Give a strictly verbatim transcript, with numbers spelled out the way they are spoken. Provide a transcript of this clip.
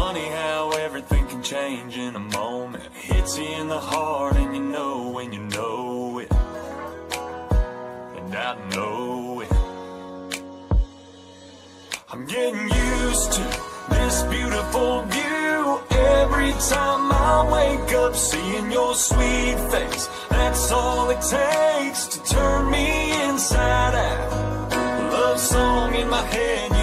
funny how everything can change in a moment. Hits you in the heart and you know when you know it. And I know it. I'm getting used to this beautiful view. Every time I wake up seeing your sweet face, that's all it takes to turn me inside out. Love song in my head,